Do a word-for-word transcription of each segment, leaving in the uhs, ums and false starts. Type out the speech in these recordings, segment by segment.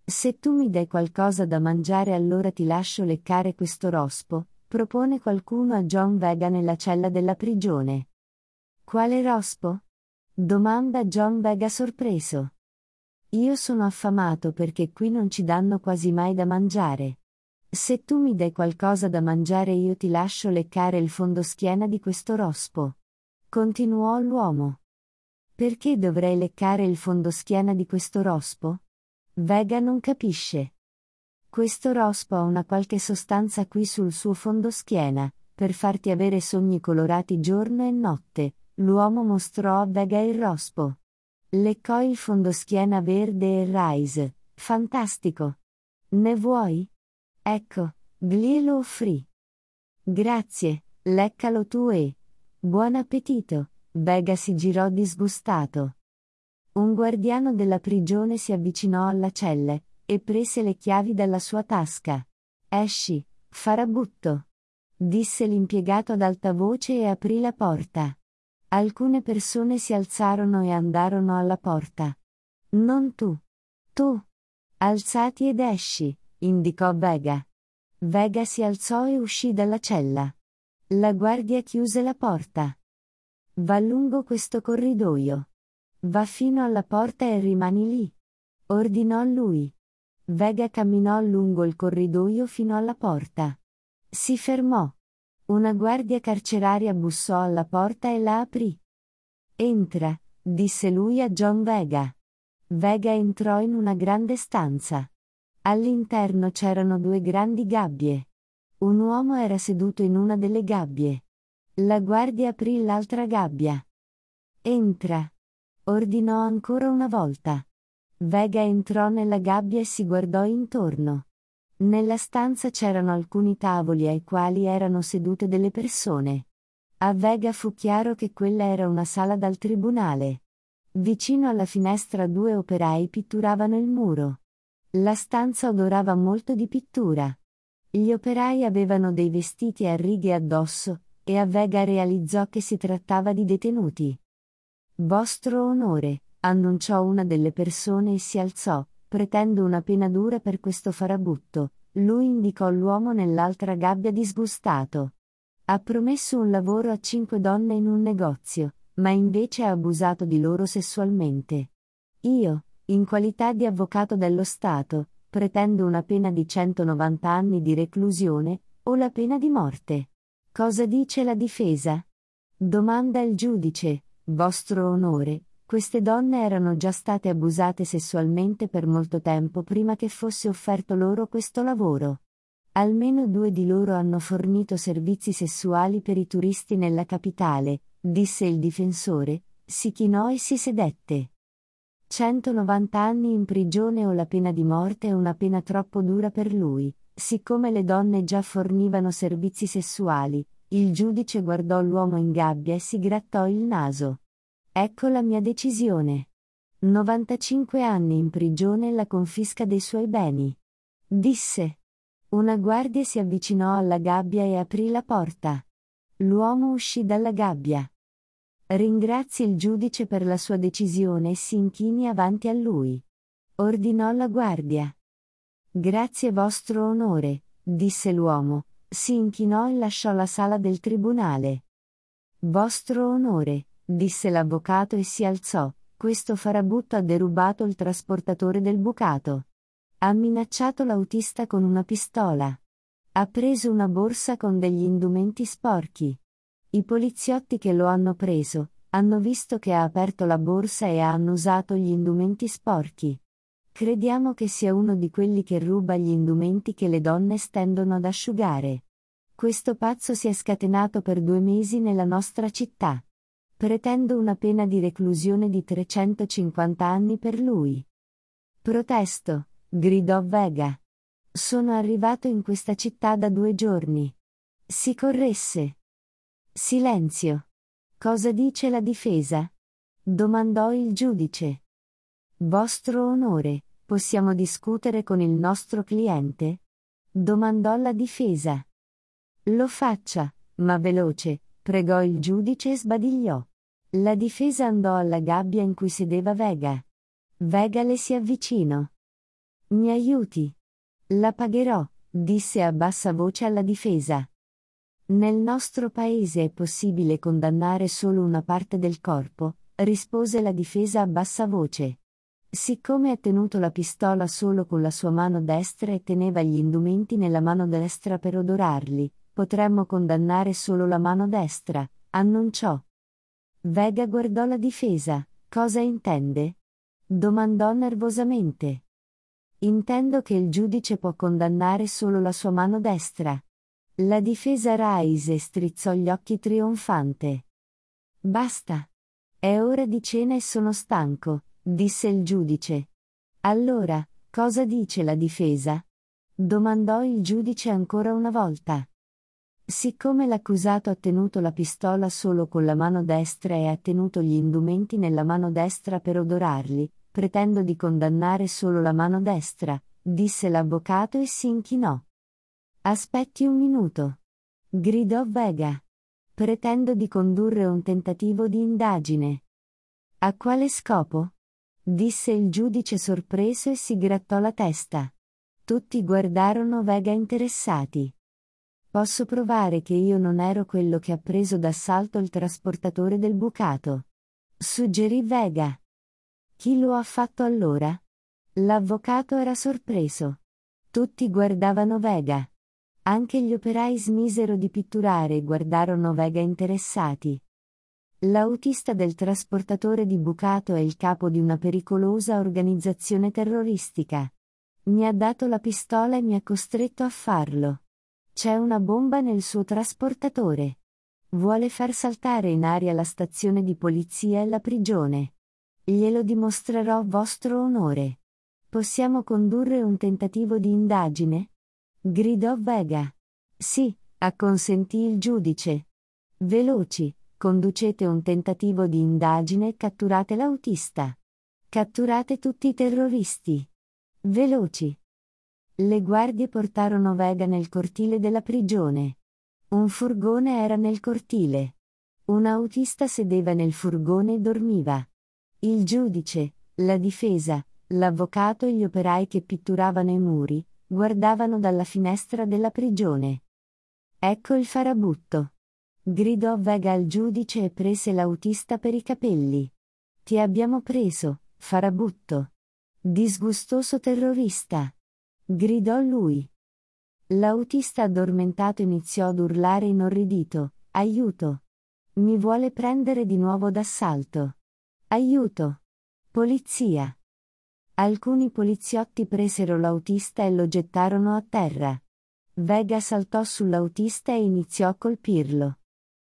Se tu mi dai qualcosa da mangiare allora ti lascio leccare questo rospo, propone qualcuno a John Vega nella cella della prigione. Quale rospo? Domanda John Vega sorpreso. Io sono affamato perché qui non ci danno quasi mai da mangiare. Se tu mi dai qualcosa da mangiare io ti lascio leccare il fondoschiena di questo rospo. Continuò l'uomo. Perché dovrei leccare il fondoschiena di questo rospo? Vega non capisce. Questo rospo ha una qualche sostanza qui sul suo fondoschiena, per farti avere sogni colorati giorno e notte. L'uomo mostrò a Vega il rospo. Leccò il fondoschiena verde e Rise. Fantastico! Ne vuoi? Ecco, glielo offrì. Grazie, leccalo tu e... Buon appetito! Vega si girò disgustato. Un guardiano della prigione si avvicinò alla cella, e prese le chiavi dalla sua tasca. Esci, farabutto! Disse l'impiegato ad alta voce e aprì la porta. Alcune persone si alzarono e andarono alla porta. Non tu. Tu. Alzati ed esci, indicò Vega. Vega si alzò e uscì dalla cella. La guardia chiuse la porta. Va lungo questo corridoio. Va fino alla porta e rimani lì. Ordinò lui. Vega camminò lungo il corridoio fino alla porta. Si fermò. Una guardia carceraria bussò alla porta e la aprì. Entra, disse lui a John Vega. Vega entrò in una grande stanza. All'interno c'erano due grandi gabbie. Un uomo era seduto in una delle gabbie. La guardia aprì l'altra gabbia. Entra, ordinò ancora una volta. Vega entrò nella gabbia e si guardò intorno. Nella stanza c'erano alcuni tavoli ai quali erano sedute delle persone. A Vega fu chiaro che quella era una sala dal tribunale. Vicino alla finestra due operai pitturavano il muro. La stanza odorava molto di pittura. Gli operai avevano dei vestiti a righe addosso, e a Vega realizzò che si trattava di detenuti. Vostro onore, annunciò una delle persone e si alzò. Pretendo una pena dura per questo farabutto. Lui indicò l'uomo nell'altra gabbia disgustato. Ha promesso un lavoro a cinque donne in un negozio, ma invece ha abusato di loro sessualmente. Io, in qualità di avvocato dello Stato, pretendo una pena di centonovanta anni di reclusione, o la pena di morte. Cosa dice la difesa? Domanda il giudice, vostro onore. Queste donne erano già state abusate sessualmente per molto tempo prima che fosse offerto loro questo lavoro. Almeno due di loro hanno fornito servizi sessuali per i turisti nella capitale, disse il difensore, si chinò e si sedette. centonovanta anni in prigione o la pena di morte è una pena troppo dura per lui, siccome le donne già fornivano servizi sessuali. Il giudice guardò l'uomo in gabbia e si grattò il naso. Ecco la mia decisione. novantacinque anni in prigione e la confisca dei suoi beni. Disse. Una guardia si avvicinò alla gabbia e aprì la porta. L'uomo uscì dalla gabbia. Ringrazi il giudice per la sua decisione e si inchini avanti a lui. Ordinò la guardia. Grazie vostro onore, disse l'uomo, si inchinò e lasciò la sala del tribunale. Vostro onore, disse l'avvocato e si alzò, questo farabutto ha derubato il trasportatore del bucato. Ha minacciato l'autista con una pistola. Ha preso una borsa con degli indumenti sporchi. I poliziotti che lo hanno preso, hanno visto che ha aperto la borsa e ha annusato gli indumenti sporchi. Crediamo che sia uno di quelli che ruba gli indumenti che le donne stendono ad asciugare. Questo pazzo si è scatenato per due mesi nella nostra città. Pretendo una pena di reclusione di trecentocinquanta anni per lui. Protesto, gridò Vega. Sono arrivato in questa città da due giorni. Si corresse. Silenzio. Cosa dice la difesa? Domandò il giudice. Vostro onore, possiamo discutere con il nostro cliente? Domandò la difesa. Lo faccia, ma veloce, pregò il giudice e sbadigliò. La difesa andò alla gabbia in cui sedeva Vega. Vega le si avvicinò. Mi aiuti? La pagherò, disse a bassa voce alla difesa. Nel nostro paese è possibile condannare solo una parte del corpo, rispose la difesa a bassa voce. Siccome ha tenuto la pistola solo con la sua mano destra e teneva gli indumenti nella mano destra per odorarli, potremmo condannare solo la mano destra, annunciò. Vega guardò la difesa. Cosa intende? Domandò nervosamente. Intendo che il giudice può condannare solo la sua mano destra. La difesa raise e strizzò gli occhi trionfante. Basta. È ora di cena e sono stanco, disse il giudice. Allora, cosa dice la difesa? Domandò il giudice ancora una volta. Siccome l'accusato ha tenuto la pistola solo con la mano destra e ha tenuto gli indumenti nella mano destra per odorarli, pretendo di condannare solo la mano destra, disse l'avvocato e si inchinò. Aspetti un minuto. Gridò Vega. Pretendo di condurre un tentativo di indagine. A quale scopo? Disse il giudice sorpreso e si grattò la testa. Tutti guardarono Vega interessati. Posso provare che io non ero quello che ha preso d'assalto il trasportatore del bucato. Suggerì Vega. Chi lo ha fatto allora? L'avvocato era sorpreso. Tutti guardavano Vega. Anche gli operai smisero di pitturare e guardarono Vega interessati. L'autista del trasportatore di bucato è il capo di una pericolosa organizzazione terroristica. Mi ha dato la pistola e mi ha costretto a farlo. C'è una bomba nel suo trasportatore. Vuole far saltare in aria la stazione di polizia e la prigione. Glielo dimostrerò, vostro onore. Possiamo condurre un tentativo di indagine? Gridò Vega. Sì, acconsentì il giudice. Veloci, conducete un tentativo di indagine e catturate l'autista. Catturate tutti i terroristi. Veloci. Le guardie portarono Vega nel cortile della prigione. Un furgone era nel cortile. Un autista sedeva nel furgone e dormiva. Il giudice, la difesa, l'avvocato e gli operai che pitturavano i muri, guardavano dalla finestra della prigione. Ecco il farabutto. Gridò Vega al giudice e prese l'autista per i capelli. Ti abbiamo preso, farabutto. Disgustoso terrorista. Gridò lui. L'autista addormentato iniziò ad urlare inorridito, aiuto. Mi vuole prendere di nuovo d'assalto. Aiuto. Polizia. Alcuni poliziotti presero l'autista e lo gettarono a terra. Vega saltò sull'autista e iniziò a colpirlo.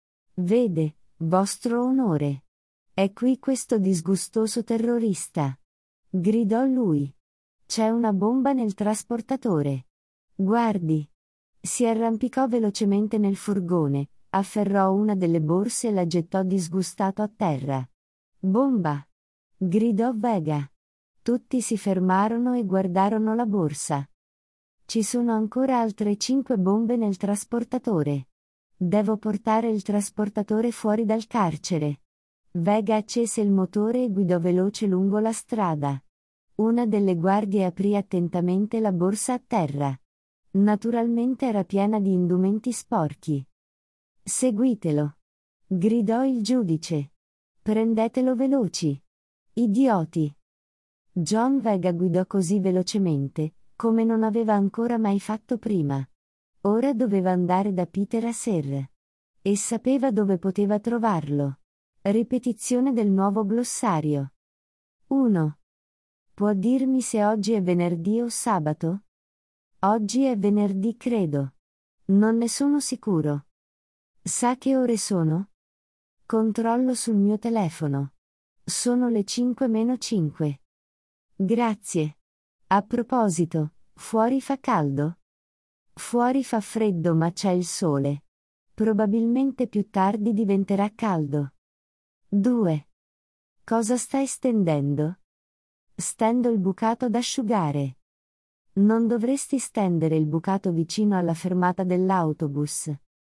Vede, vostro onore. È qui questo disgustoso terrorista. Gridò lui. C'è una bomba nel trasportatore. Guardi. Si arrampicò velocemente nel furgone, afferrò una delle borse e la gettò disgustato a terra. Bomba! Gridò Vega. Tutti si fermarono e guardarono la borsa. Ci sono ancora altre cinque bombe nel trasportatore. Devo portare il trasportatore fuori dal carcere. Vega accese il motore e guidò veloce lungo la strada. Una delle guardie aprì attentamente la borsa a terra. Naturalmente era piena di indumenti sporchi. Seguitelo. Gridò il giudice. Prendetelo veloci. Idioti. John Vega guidò così velocemente, come non aveva ancora mai fatto prima. Ora doveva andare da Peter Asser. E sapeva dove poteva trovarlo. Ripetizione del nuovo glossario. uno. Può dirmi se oggi è venerdì o sabato? Oggi è venerdì, credo. Non ne sono sicuro. Sa che ore sono? Controllo sul mio telefono. Sono le cinque meno cinque. Grazie. A proposito, fuori fa caldo? Fuori fa freddo ma c'è il sole. Probabilmente più tardi diventerà caldo. due. Cosa stai stendendo? Stendo il bucato ad asciugare. Non dovresti stendere il bucato vicino alla fermata dell'autobus.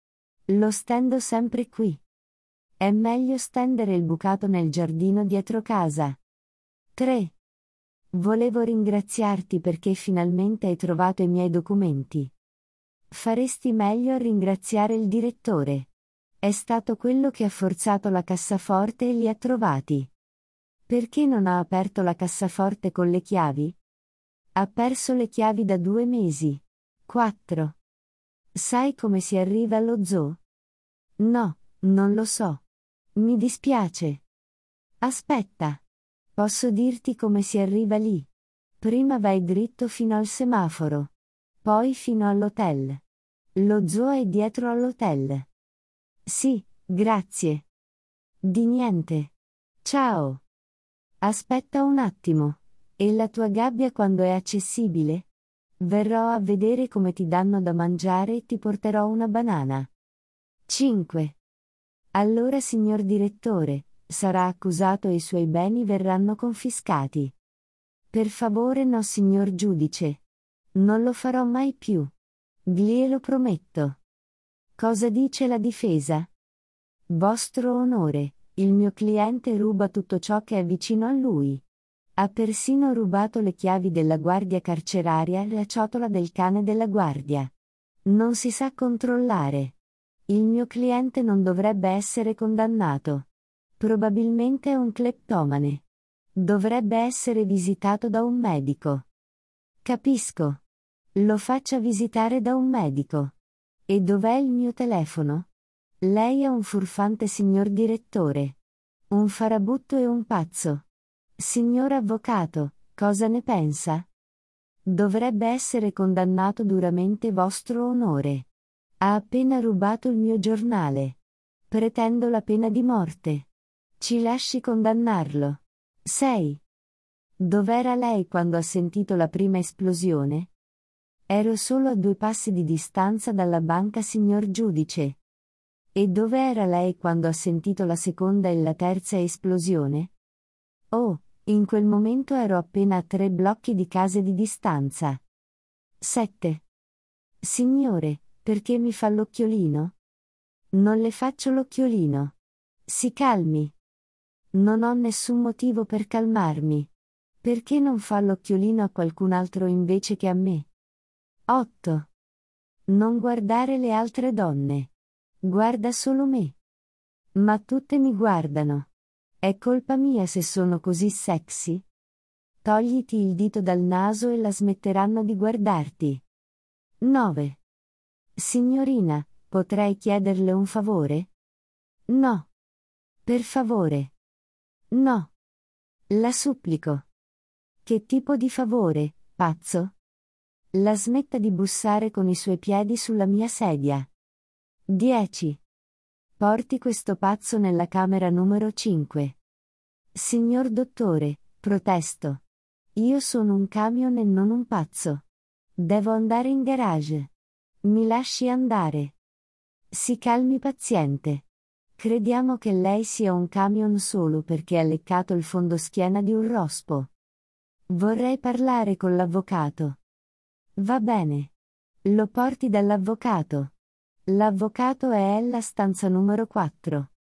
Lo stendo sempre qui. È meglio stendere il bucato nel giardino dietro casa. tre. Volevo ringraziarti perché finalmente hai trovato i miei documenti. Faresti meglio a ringraziare il direttore. È stato quello che ha forzato la cassaforte e li ha trovati. Perché non ha aperto la cassaforte con le chiavi? Ha perso le chiavi da due mesi. quattro. Sai come si arriva allo zoo? No, non lo so. Mi dispiace. Aspetta. Posso dirti come si arriva lì. Prima vai dritto fino al semaforo. Poi fino all'hotel. Lo zoo è dietro all'hotel. Sì, grazie. Di niente. Ciao. Aspetta un attimo. E la tua gabbia quando è accessibile? Verrò a vedere come ti danno da mangiare e ti porterò una banana. cinque. Allora, signor direttore, sarà accusato e i suoi beni verranno confiscati. Per favore, no, signor giudice. Non lo farò mai più. Glielo prometto. Cosa dice la difesa? Vostro onore, il mio cliente ruba tutto ciò che è vicino a lui. Ha persino rubato le chiavi della guardia carceraria e la ciotola del cane della guardia. Non si sa controllare. Il mio cliente non dovrebbe essere condannato. Probabilmente è un cleptomane. Dovrebbe essere visitato da un medico. Capisco. Lo faccia visitare da un medico. E dov'è il mio telefono? Lei è un furfante, signor direttore. Un farabutto e un pazzo. Signor avvocato, cosa ne pensa? Dovrebbe essere condannato duramente, vostro onore. Ha appena rubato il mio giornale. Pretendo la pena di morte. Ci lasci condannarlo. sei. Dov'era lei quando ha sentito la prima esplosione? Ero solo a due passi di distanza dalla banca, signor giudice. E dove era lei quando ha sentito la seconda e la terza esplosione? Oh, in quel momento ero appena a tre blocchi di case di distanza. sette. Signore, perché mi fa l'occhiolino? Non le faccio l'occhiolino. Si calmi. Non ho nessun motivo per calmarmi. Perché non fa l'occhiolino a qualcun altro invece che a me? otto. Non guardare le altre donne. Guarda solo me. Ma tutte mi guardano. È colpa mia se sono così sexy? Togliti il dito dal naso e la smetteranno di guardarti. nove. Signorina, potrei chiederle un favore? No. Per favore. No. La supplico. Che tipo di favore, pazzo? La smetta di bussare con i suoi piedi sulla mia sedia. dieci. Porti questo pazzo nella camera numero cinque. Signor dottore, protesto. Io sono un camion e non un pazzo. Devo andare in garage. Mi lasci andare. Si calmi, paziente. Crediamo che lei sia un camion solo perché ha leccato il fondoschiena di un rospo. Vorrei parlare con l'avvocato. Va bene. Lo porti dall'avvocato. L'avvocato è alla stanza numero quattro.